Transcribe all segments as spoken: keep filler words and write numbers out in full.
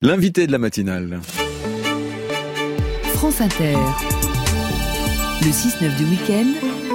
L'invité de la matinale. France Inter. Le six neuf du week-end.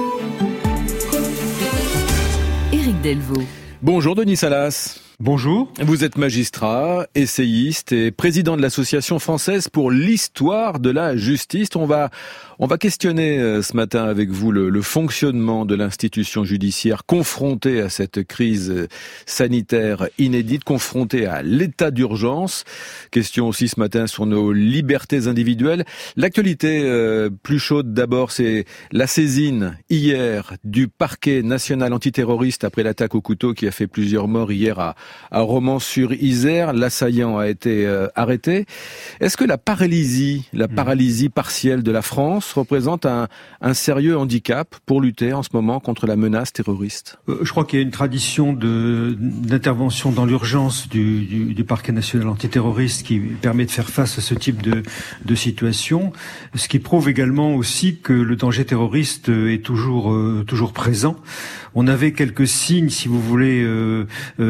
Éric Delvaux. Bonjour Denis Salas. Bonjour. Vous êtes magistrat, essayiste et président de l'Association française pour l'histoire de la justice. On va, on va questionner euh, ce matin avec vous le, le fonctionnement de l'institution judiciaire confrontée à cette crise sanitaire inédite, confrontée à l'état d'urgence. Question aussi ce matin sur nos libertés individuelles. L'actualité euh, plus chaude d'abord, c'est la saisine hier du parquet national antiterroriste après l'attaque au couteau qui a fait plusieurs morts hier à À Romans-sur-Isère. L'assaillant a été euh, arrêté. Est-ce que la paralysie, la paralysie partielle de la France représente un, un sérieux handicap pour lutter en ce moment contre la menace terroriste ? euh, Je crois qu'il y a une tradition de, d'intervention dans l'urgence du, du, du parquet national antiterroriste qui permet de faire face à ce type de, de situation, ce qui prouve également aussi que le danger terroriste est toujours, euh, toujours présent. On avait quelques signes, si vous voulez, euh,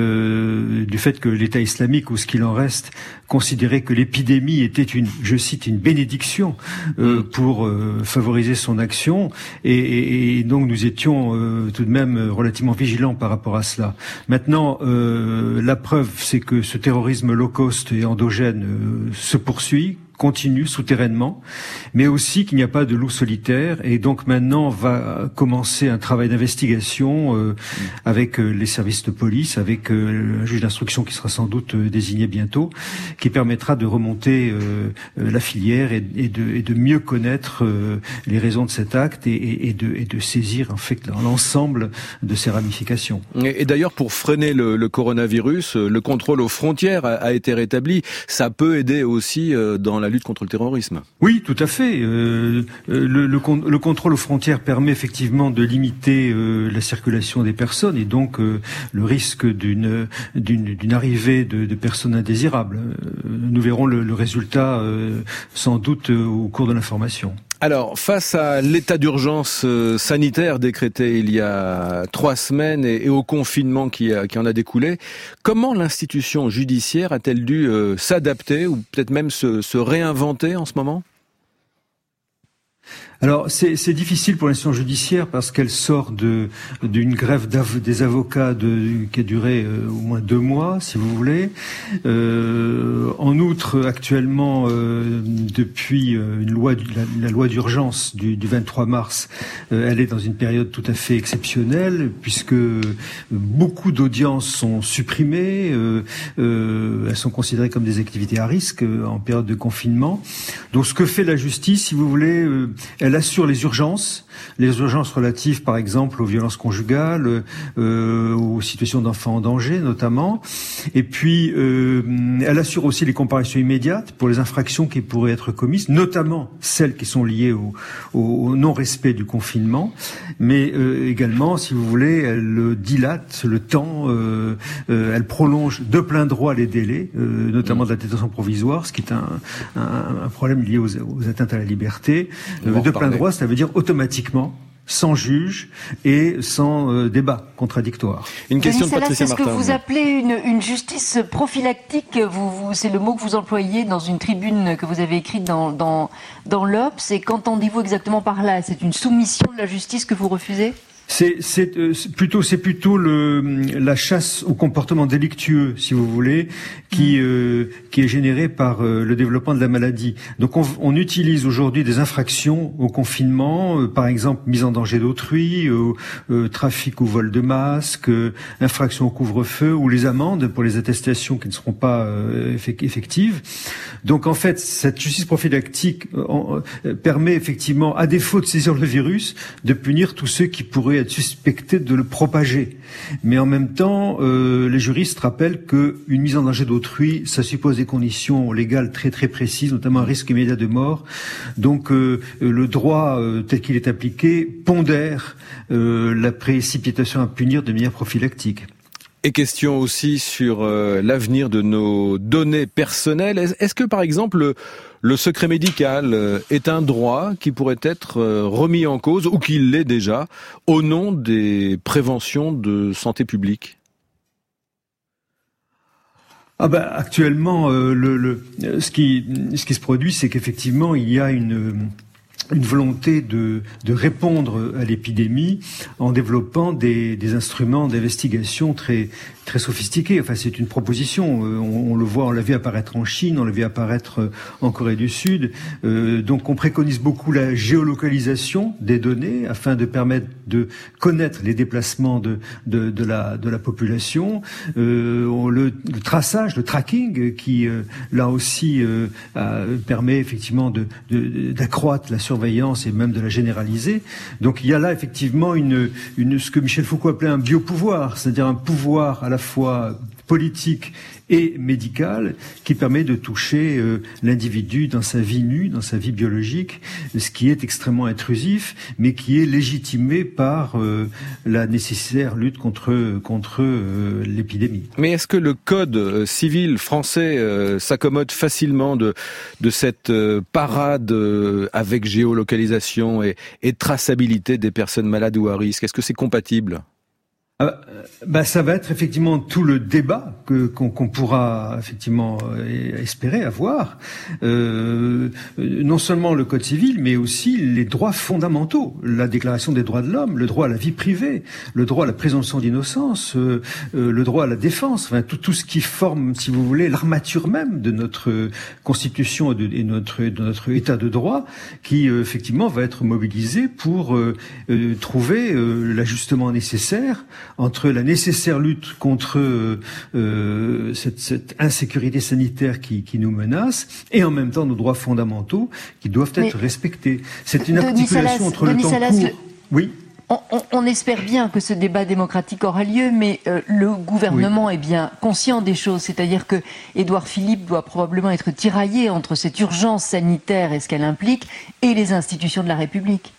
euh, du fait que l'État islamique, ou ce qu'il en reste, considérait que l'épidémie était une, je cite, une bénédiction euh, pour euh, favoriser son action, et, et, et donc nous étions euh, tout de même relativement vigilants par rapport à cela. Maintenant, euh, la preuve, c'est que ce terrorisme low cost et endogène euh, se poursuit, continue souterrainement, mais aussi qu'il n'y a pas de loup solitaire, et donc maintenant va commencer un travail d'investigation euh, avec euh, les services de police, avec euh, un juge d'instruction qui sera sans doute euh, désigné bientôt, qui permettra de remonter euh, euh, la filière et, et, de, et de mieux connaître euh, les raisons de cet acte et, et, et, de, et de saisir en fait l'ensemble de ses ramifications. Et, et d'ailleurs, pour freiner le, le coronavirus, le contrôle aux frontières a, a été rétabli. Ça peut aider aussi euh, dans la la lutte contre le terrorisme. Oui, tout à fait. Euh, le, le, le contrôle aux frontières permet effectivement de limiter euh, la circulation des personnes et donc euh, le risque d'une, d'une, d'une arrivée de, de personnes indésirables. Euh, nous verrons le, le résultat euh, sans doute euh, au cours de l'information. Alors, face à l'état d'urgence euh, sanitaire décrété il y a trois semaines et, et au confinement qui, a, qui en a découlé, comment l'institution judiciaire a-t-elle dû euh, s'adapter ou peut-être même se, se réinventer en ce moment ? Alors c'est, c'est difficile pour l'institution judiciaire parce qu'elle sort de d'une grève des avocats de, qui a duré euh, au moins deux mois, si vous voulez. Euh, en outre, actuellement, euh, depuis euh, une loi, la, la loi d'urgence du, du vingt-trois mars, euh, elle est dans une période tout à fait exceptionnelle puisque beaucoup d'audiences sont supprimées, euh, euh, elles sont considérées comme des activités à risque euh, en période de confinement. Donc ce que fait la justice, si vous voulez, euh, elle assure les urgences, les urgences relatives par exemple aux violences conjugales, euh, aux situations d'enfants en danger notamment. Et puis euh, elle assure aussi les comparaisons immédiates pour les infractions qui pourraient être commises, notamment celles qui sont liées au, au, au non-respect du confinement. Mais euh, également, si vous voulez, elle dilate le temps, euh, euh, elle prolonge de plein droit les délais, euh, notamment de la détention provisoire, ce qui est un, un, un problème lié aux, aux atteintes à la liberté. Euh, de plein droit, ça veut dire automatiquement, sans juge et sans euh, débat contradictoire. Une question de Denis Patricia Salas, Martin. c'est ce que vous appelez une, une justice prophylactique. Vous, vous, c'est le mot que vous employez dans une tribune que vous avez écrite dans, dans, dans l'Obs. Et qu'entendez-vous exactement par là ? C'est une soumission de la justice que vous refusez ? C'est, c'est, euh, c'est plutôt, c'est plutôt le, la chasse au comportement délictueux, si vous voulez, qui, euh, qui est générée par euh, le développement de la maladie. Donc, on, on utilise aujourd'hui des infractions au confinement, euh, par exemple mise en danger d'autrui, euh, euh, trafic ou vol de masques, euh, infraction au couvre-feu ou les amendes pour les attestations qui ne seront pas euh, effectives. Donc, en fait, cette justice prophylactique euh, euh, permet effectivement, à défaut de saisir le virus, de punir tous ceux qui pourraient être suspecté de le propager. Mais en même temps, euh, les juristes rappellent qu'une mise en danger d'autrui, ça suppose des conditions légales très très précises, notamment un risque immédiat de mort. Donc euh, le droit euh, tel qu'il est appliqué pondère euh, la précipitation à punir de manière prophylactique. Et question aussi sur euh, l'avenir de nos données personnelles. Est-ce, est-ce que par exemple le, le secret médical euh, est un droit qui pourrait être euh, remis en cause ou qui l'est déjà au nom des préventions de santé publique ? Ah ben, actuellement, euh, le, le, ce qui, ce qui se produit, c'est qu'effectivement, il y a une, une volonté de, de répondre à l'épidémie en développant des, des instruments d'investigation très, très sophistiqués. Enfin, c'est une proposition. On, on le voit, on l'a vu apparaître en Chine, on l'a vu apparaître en Corée du Sud. Euh, donc, on préconise beaucoup la géolocalisation des données afin de permettre de connaître les déplacements de, de, de la, de la population. Euh, on, le, le traçage, le tracking, qui euh, là aussi euh, a, permet effectivement de, de, d'accroître la surveillance et même de la généraliser. Donc, il y a là effectivement une, une ce que Michel Foucault appelait un biopouvoir, c'est-à-dire un pouvoir à la fois politique et médical qui permet de toucher euh, l'individu dans sa vie nue, dans sa vie biologique, ce qui est extrêmement intrusif, mais qui est légitimé par euh, la nécessaire lutte contre contre euh, l'épidémie. Mais est-ce que le code euh, civil français euh, s'accommode facilement de de cette euh, parade euh, avec géolocalisation et, et traçabilité des personnes malades ou à risque? Est-ce que c'est compatible? Euh, bah, ça va être effectivement tout le débat que, qu'on, qu'on pourra effectivement euh, espérer avoir. Euh, non seulement le Code civil, mais aussi les droits fondamentaux, la Déclaration des droits de l'homme, le droit à la vie privée, le droit à la présomption d'innocence, euh, euh, le droit à la défense, enfin tout, tout ce qui forme, si vous voulez, l'armature même de notre Constitution et de, et notre, de notre État de droit, qui euh, effectivement va être mobilisé pour euh, euh, trouver euh, l'ajustement nécessaire entre la nécessaire lutte contre euh, cette, cette insécurité sanitaire qui, qui nous menace et en même temps nos droits fondamentaux qui doivent être Mais respectés. C'est une Denis articulation Salas, entre Denis le temps Salas, court... le... Oui. On, on, on espère bien que ce débat démocratique aura lieu, mais euh, le gouvernement oui. est bien conscient des choses. C'est-à-dire que Édouard Philippe doit probablement être tiraillé entre cette urgence sanitaire et ce qu'elle implique et les institutions de la République.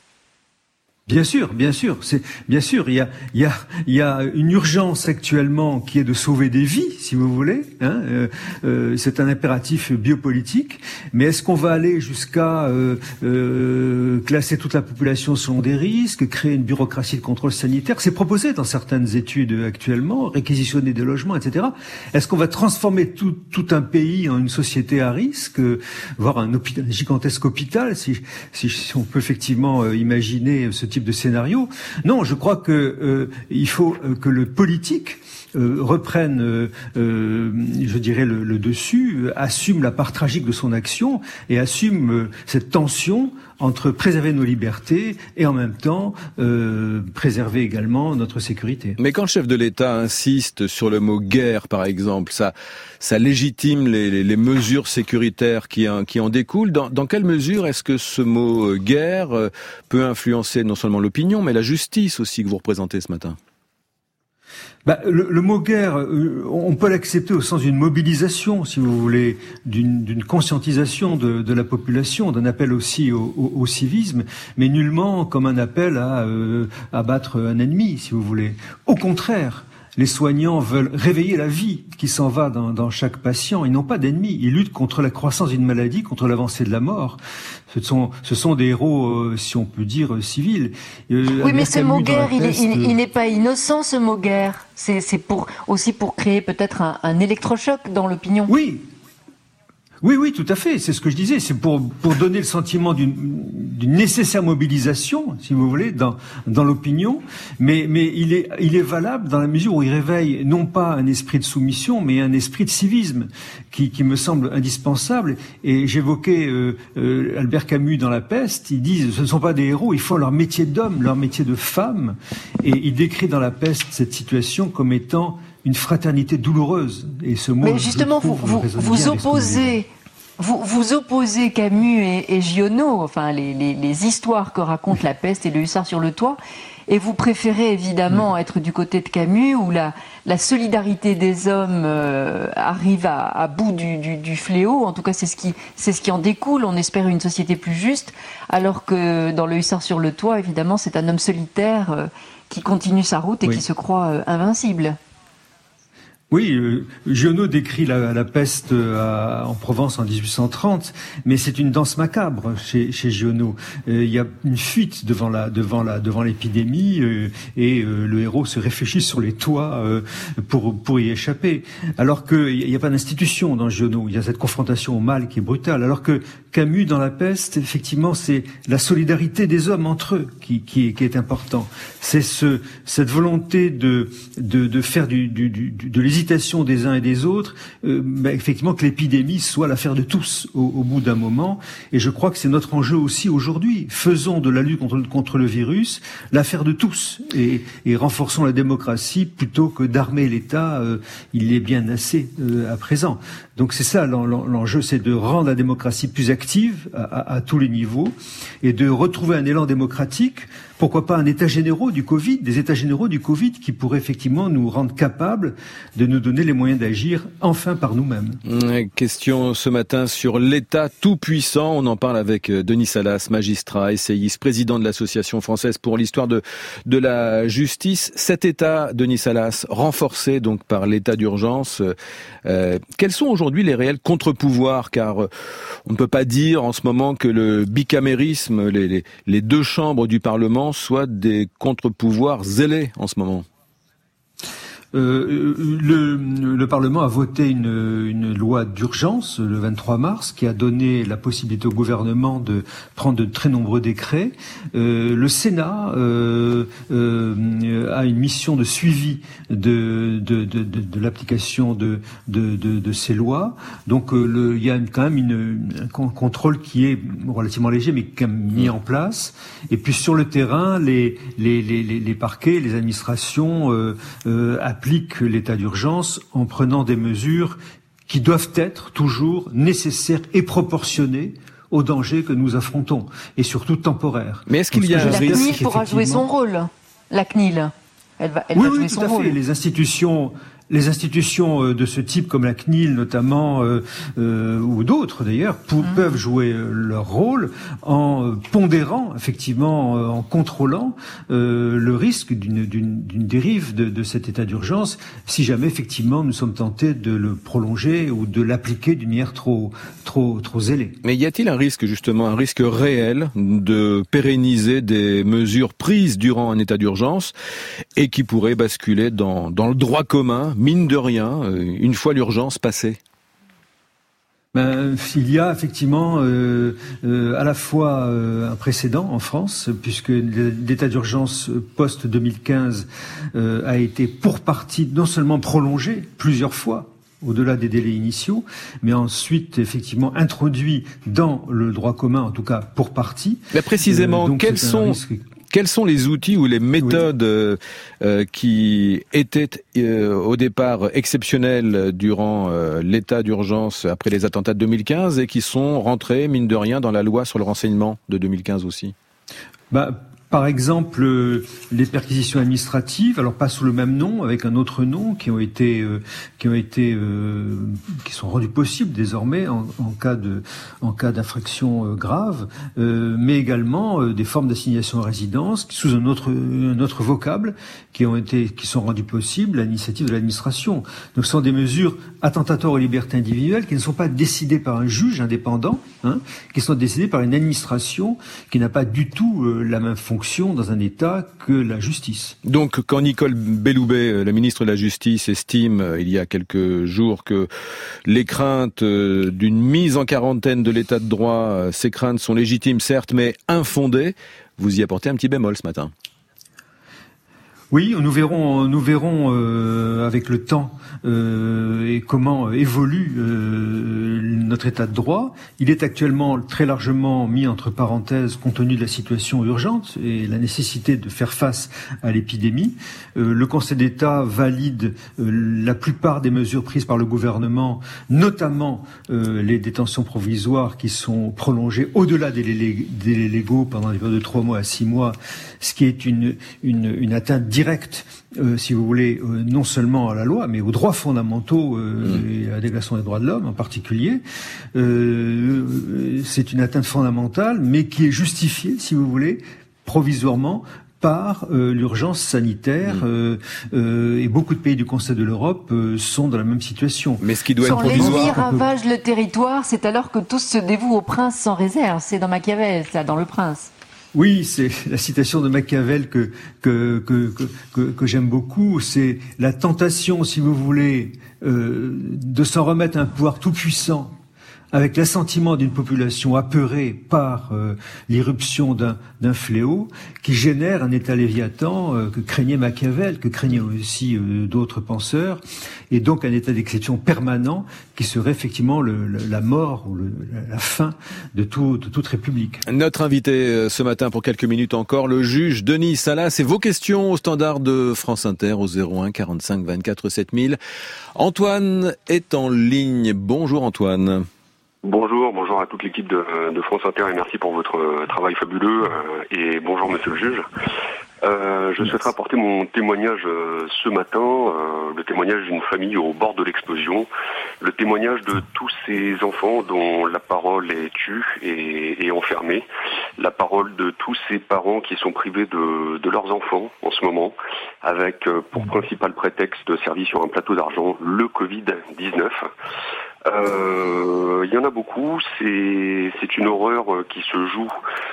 Bien sûr, bien sûr, c'est bien sûr. Il y a, il y a, il y a une urgence actuellement qui est de sauver des vies, si vous voulez. Hein, euh, euh, c'est un impératif biopolitique. Mais est-ce qu'on va aller jusqu'à euh, euh, classer toute la population selon des risques, créer une bureaucratie de contrôle sanitaire? C'est proposé dans certaines études actuellement, réquisitionner des logements, et cetera. Est-ce qu'on va transformer tout, tout un pays en une société à risque, euh, voire un, hôpital, un gigantesque hôpital, si, si, si on peut effectivement euh, imaginer ce type de scénario? Non, je crois que euh, il faut euh, que le politique euh, reprenne, euh, euh, je dirais, le, le dessus, euh, assume la part tragique de son action et assume euh, cette tension entre préserver nos libertés et en même temps euh, préserver également notre sécurité. Mais quand le chef de l'État insiste sur le mot guerre, par exemple, ça, ça légitime les, les, les mesures sécuritaires qui en, qui en découlent. Dans, dans quelle mesure est-ce que ce mot guerre peut influencer non seulement l'opinion, mais la justice aussi que vous représentez ce matin? Bah, le, le mot guerre, euh, on peut l'accepter au sens d'une mobilisation, si vous voulez, d'une, d'une conscientisation de, de la population, d'un appel aussi au, au, au civisme, mais nullement comme un appel à euh, abattre un ennemi, si vous voulez. Au contraire, les soignants veulent réveiller la vie qui s'en va dans, dans chaque patient. Ils n'ont pas d'ennemis. Ils luttent contre la croissance d'une maladie, contre l'avancée de la mort. Ce sont, ce sont des héros, euh, si on peut dire, euh, civils. Euh, oui, Albert mais ce Camus, mot guerre, il, peste, il, il n'est pas innocent, ce mot guerre. C'est, c'est pour, aussi pour créer peut-être un, un électrochoc dans l'opinion. Oui. Oui, oui, tout à fait. C'est ce que je disais. C'est pour pour donner le sentiment d'une, d'une nécessaire mobilisation, si vous voulez, dans dans l'opinion. Mais mais il est il est valable dans la mesure où il réveille non pas un esprit de soumission, mais un esprit de civisme qui qui me semble indispensable. Et j'évoquais euh, euh, Albert Camus dans La Peste. Il dit ce ne sont pas des héros, ils font leur métier d'homme, leur métier de femme. Et il décrit dans La Peste cette situation comme étant une fraternité douloureuse. Et ce mot, mais justement, vous, vous, vous opposez, vous, vous opposez Camus et, et Giono, enfin les, les, les histoires que raconte La Peste et le Hussard sur le toit, et vous préférez évidemment oui. être du côté de Camus, où la, la solidarité des hommes euh, arrive à, à bout du, du, du fléau. En tout cas, c'est ce qui, c'est ce qui en découle. On espère une société plus juste, alors que dans le Hussard sur le toit, évidemment, c'est un homme solitaire euh, qui continue sa route et oui. qui se croit euh, invincible. Oui, euh, Giono décrit la, la peste à, en Provence en dix-huit cent trente, mais c'est une danse macabre chez, chez Giono. Euh, il y a une fuite devant la, devant la, devant l'épidémie euh, et euh, le héros se réfléchit sur les toits euh, pour pour y échapper. Alors que il n'y a pas d'institution dans Giono, il y a cette confrontation au mal qui est brutale. Alors que Camus dans la peste, effectivement, c'est la solidarité des hommes entre eux qui qui est, qui est important. C'est ce cette volonté de de, de faire du, du, du de l'hésitation des uns et des autres, euh, bah, effectivement que l'épidémie soit l'affaire de tous au, au bout d'un moment. Et je crois que c'est notre enjeu aussi aujourd'hui. Faisons de la lutte contre, contre le virus l'affaire de tous et, et renforçons la démocratie plutôt que d'armer l'État. Euh, il est bien assez euh, à présent. Donc c'est ça l'enjeu, c'est de rendre la démocratie plus active à, à, à tous les niveaux et de retrouver un élan démocratique. Pourquoi pas un état généraux du Covid, des états généraux du Covid qui pourraient effectivement nous rendre capables de nous donner les moyens d'agir enfin par nous-mêmes. Question ce matin sur l'État tout-puissant. On en parle avec Denis Salas, magistrat, essayiste, président de l'Association française pour l'histoire de, de la justice. Cet État, Denis Salas, renforcé donc par l'état d'urgence, euh, quels sont aujourd'hui les réels contre-pouvoirs? Car on ne peut pas dire en ce moment que le bicamérisme, les, les, les deux chambres du Parlement, soit des contre-pouvoirs zélés en ce moment. Euh, le, le Parlement a voté une, une loi d'urgence le vingt-trois mars qui a donné la possibilité au gouvernement de prendre de très nombreux décrets. Euh, le Sénat euh, euh, a une mission de suivi de, de, de, de, de l'application de, de, de, de ces lois. Donc euh, le, il y a quand même une, un contrôle qui est relativement léger mais quand même mis en place. Et puis sur le terrain, les, les, les, les parquets, les administrations euh, euh, applique l'état d'urgence en prenant des mesures qui doivent être toujours nécessaires et proportionnées aux dangers que nous affrontons, et surtout temporaires. Mais est-ce qu'il y a un risque? La C N I L pourra jouer son rôle. La C N I L, elle va, elle oui, va oui, jouer tout son à rôle. fait. Les institutions... Les institutions de ce type, comme la C N I L notamment, euh, euh, ou d'autres d'ailleurs, pour, mmh. peuvent jouer leur rôle en pondérant, effectivement, en contrôlant euh, le risque d'une, d'une, d'une dérive de, de cet état d'urgence, si jamais effectivement nous sommes tentés de le prolonger ou de l'appliquer d'une manière trop, trop, trop zélée. Mais y a-t-il un risque justement, un risque réel de pérenniser des mesures prises durant un état d'urgence et qui pourraient basculer dans, dans le droit commun? Mine de rien, une fois l'urgence passée. Ben, il y a effectivement euh, euh, à la fois euh, un précédent en France, puisque l'état d'urgence post deux mille quinze euh, a été pour partie non seulement prolongé plusieurs fois, au-delà des délais initiaux, mais ensuite effectivement introduit dans le droit commun, en tout cas pour partie. Mais précisément, euh, donc quels sont... Risque... Quels sont les outils ou les méthodes oui. euh, qui étaient euh, au départ exceptionnelles durant euh, l'état d'urgence après les attentats de deux mille quinze et qui sont rentrés, mine de rien, dans la loi sur le renseignement de deux mille quinze aussi? Bah, par exemple, euh, les perquisitions administratives, alors pas sous le même nom, avec un autre nom, qui ont été, euh, qui ont été, euh, qui sont rendus possibles désormais en, en cas de, en cas d'infraction euh, grave, euh, mais également euh, des formes d'assignation à résidence sous un autre, un autre vocable, qui ont été, qui sont rendues possibles à l'initiative de l'administration. Donc, ce sont des mesures attentatoires aux libertés individuelles qui ne sont pas décidées par un juge indépendant, hein, qui sont décidées par une administration qui n'a pas du tout euh, la même fonction dans un État que la justice. Donc, quand Nicole Belloubet, la ministre de la Justice, estime, il y a quelques jours, que les craintes d'une mise en quarantaine de l'État de droit, ces craintes sont légitimes, certes, mais infondées, vous y apportez un petit bémol ce matin. Oui, nous verrons, nous verrons euh, avec le temps euh, et comment évolue euh, notre état de droit. Il est actuellement très largement mis entre parenthèses compte tenu de la situation urgente et la nécessité de faire face à l'épidémie. Euh, le Conseil d'État valide euh, la plupart des mesures prises par le gouvernement, notamment euh, les détentions provisoires qui sont prolongées au-delà des délais légaux pendant des périodes de trois mois à six mois, ce qui est une, une, une atteinte directe direct, euh, si vous voulez, euh, non seulement à la loi, mais aux droits fondamentaux euh, mmh. et à la Déclaration des droits de l'homme en particulier. Euh, c'est une atteinte fondamentale, mais qui est justifiée, si vous voulez, provisoirement, par euh, l'urgence sanitaire mmh. euh, euh, et beaucoup de pays du Conseil de l'Europe euh, sont dans la même situation. Mais ce qui doit Quand être provisoire... l'ennemi ravage le territoire, c'est alors que tous se dévouent au prince sans réserve. C'est dans Machiavel, ça, dans Le Prince. Oui, c'est la citation de Machiavel que que que que, que, que j'aime beaucoup. C'est la tentation, si vous voulez, euh, de s'en remettre à un pouvoir tout puissant, avec l'assentiment d'une population apeurée par euh, l'irruption d'un, d'un fléau qui génère un état léviathan euh, que craignait Machiavel, que craignaient aussi euh, d'autres penseurs, et donc un état d'exception permanent qui serait effectivement le, le, la mort ou le, la fin de, tout, de toute république. Notre invité ce matin pour quelques minutes encore, le juge Denis Salas, et vos questions au standard de France Inter au zéro un quarante-cinq vingt-quatre sept mille. Antoine est en ligne. Bonjour Antoine. Bonjour, bonjour à toute l'équipe de, de France Inter et merci pour votre travail fabuleux euh, et bonjour monsieur le juge. Euh, je souhaiterais apporter mon témoignage euh, ce matin, euh, le témoignage d'une famille au bord de l'explosion, le témoignage de tous ces enfants dont la parole est tue et, et enfermée, la parole de tous ces parents qui sont privés de, de leurs enfants en ce moment, avec euh, pour principal prétexte servi sur un plateau d'argent le covid dix-neuf. Euh, il y en a beaucoup, c'est, c'est une horreur qui se joue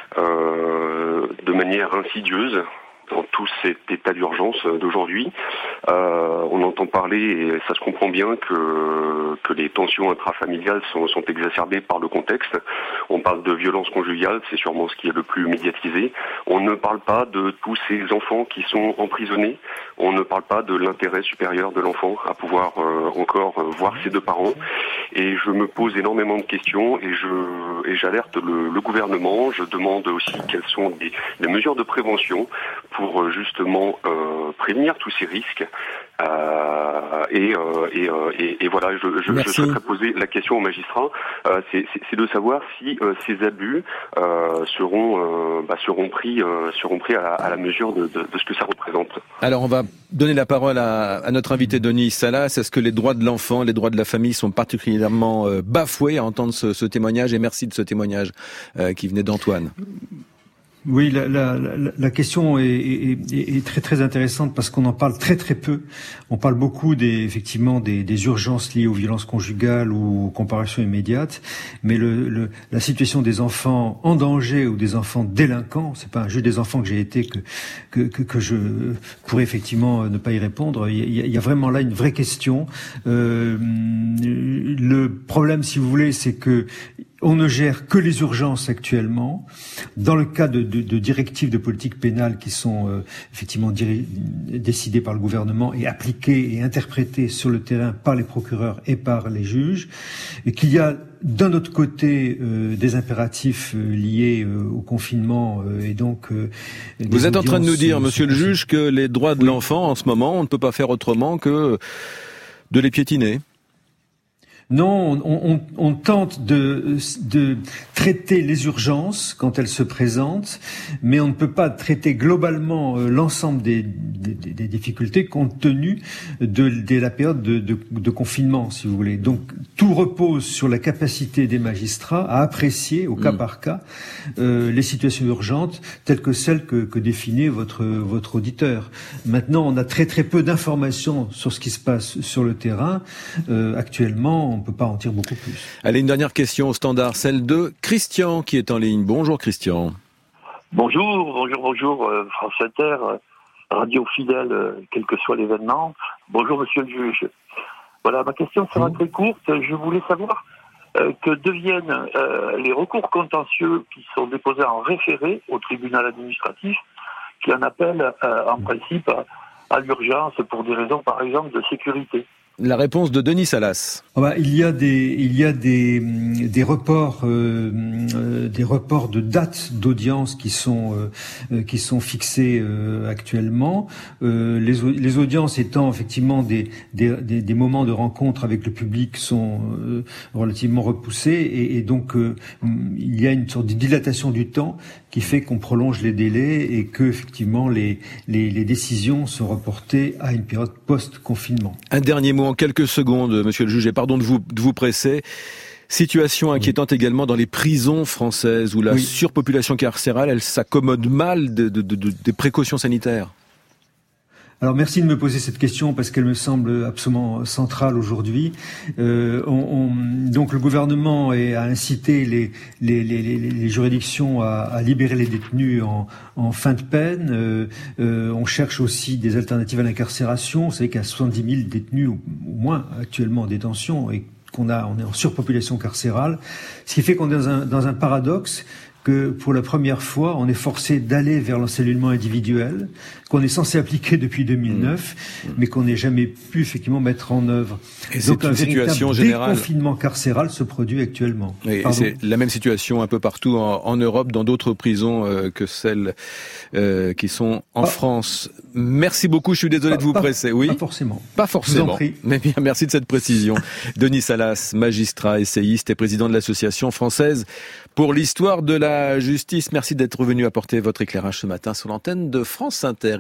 euh, de manière insidieuse dans tout cet état d'urgence d'aujourd'hui. Euh, on entend parler, et ça se comprend bien, que, que les tensions intrafamiliales sont, sont exacerbées par le contexte. On parle de violence conjugale, c'est sûrement ce qui est le plus médiatisé. On ne parle pas de tous ces enfants qui sont emprisonnés. On ne parle pas de l'intérêt supérieur de l'enfant à pouvoir euh, encore euh, voir ses deux parents. Et je me pose énormément de questions et je et j'alerte le, le gouvernement. Je demande aussi quelles sont des, les mesures de prévention pour euh, justement euh, prévenir tous ces risques. Euh, et, euh, et, euh, et, et voilà, je, je, je souhaiterais poser la question aux magistrats, euh, c'est, c'est, c'est de savoir si euh, ces abus euh, seront, euh, bah, seront pris, euh, seront pris à la, à la mesure de, de, de ce que ça représente. Alors on va donner la parole à, à notre invité Denis Salas. Est-ce que les droits de l'enfant, les droits de la famille sont particulièrement euh, bafoués à entendre ce, ce témoignage, et merci de ce témoignage euh, qui venait d'Antoine. Oui, la, la, la, la question est, est, est très très intéressante parce qu'on en parle très très peu. On parle beaucoup des effectivement des, des urgences liées aux violences conjugales ou aux comparaisons immédiates, mais le, le, la situation des enfants en danger ou des enfants délinquants, c'est pas un juge des enfants que j'ai été que que, que que je pourrais effectivement ne pas y répondre. Il y a, il y a vraiment là une vraie question. Euh, le problème, si vous voulez, c'est que on ne gère que les urgences actuellement. Dans le cas de, de, de directives de politique pénale qui sont euh, effectivement diri- décidées par le gouvernement et appliquées et interprétées sur le terrain par les procureurs et par les juges, et qu'il y a d'un autre côté euh, des impératifs euh, liés euh, au confinement euh, et donc euh, vous êtes en train de nous dire, euh, monsieur le juge, que les droits de oui. l'enfant en ce moment, on ne peut pas faire autrement que de les piétiner. Non, on, on, on tente de, de traiter les urgences quand elles se présentent, mais on ne peut pas traiter globalement l'ensemble des, des, des difficultés compte tenu de, de la période de, de, de confinement, si vous voulez. Donc tout repose sur la capacité des magistrats à apprécier au cas mmh. par cas euh, les situations urgentes telles que celles que, que définit votre, votre auditeur. Maintenant, on a très très peu d'informations sur ce qui se passe sur le terrain. Euh, actuellement, on ne peut pas en dire beaucoup plus. Allez, une dernière question au standard, celle de Christian qui est en ligne. Bonjour Christian. Bonjour, bonjour, bonjour, euh, France Inter, euh, radio fidèle, euh, quel que soit l'événement. Bonjour monsieur le juge. Voilà, ma question sera très courte. Je voulais savoir euh, que deviennent euh, les recours contentieux qui sont déposés en référé au tribunal administratif, qui en appelle euh, en principe à, à l'urgence pour des raisons par exemple de sécurité. La réponse de Denis Salas. Ah bah, il y a des, il y a des, des reports, euh, euh, des reports de dates d'audience qui sont, euh, qui sont fixés euh, actuellement. Euh, les, les audiences étant effectivement des, des, des, des moments de rencontre avec le public sont euh, relativement repoussés et, et donc euh, il y a une sorte de dilatation du temps qui fait qu'on prolonge les délais et que effectivement les, les, les décisions sont reportées à une période post-confinement. Un dernier mot en quelques secondes, monsieur le juge, et pardon de vous, de vous presser. Situation inquiétante oui. également dans les prisons françaises où la oui. surpopulation carcérale, elle s'accommode mal de, de, de, de, des précautions sanitaires. Alors merci de me poser cette question parce qu'elle me semble absolument centrale aujourd'hui. Euh, on, on, donc le gouvernement a incité les, les, les, les juridictions à, à libérer les détenus en, en fin de peine. Euh, euh, on cherche aussi des alternatives à l'incarcération. Vous savez qu'il y a soixante-dix mille détenus au moins actuellement en détention et qu'on a, on est en surpopulation carcérale. Ce qui fait qu'on est dans un, dans un paradoxe que pour la première fois, on est forcé d'aller vers l'encellulement individuel, qu'on est censé appliquer depuis deux mille neuf, mmh. mais qu'on n'ait jamais pu effectivement mettre en œuvre. Et donc un véritable générale. déconfinement carcéral se produit actuellement. Et, et c'est la même situation un peu partout en, en Europe, dans d'autres prisons euh, que celles euh, qui sont en ah. France. Merci beaucoup, je suis désolé pas, de vous pas, presser. Oui, pas forcément. Pas forcément. Je vous en prie. Mais bien, merci de cette précision. Denis Salas, magistrat, essayiste et président de l'Association française pour l'histoire de la justice. Merci d'être venu apporter votre éclairage ce matin sur l'antenne de France Inter.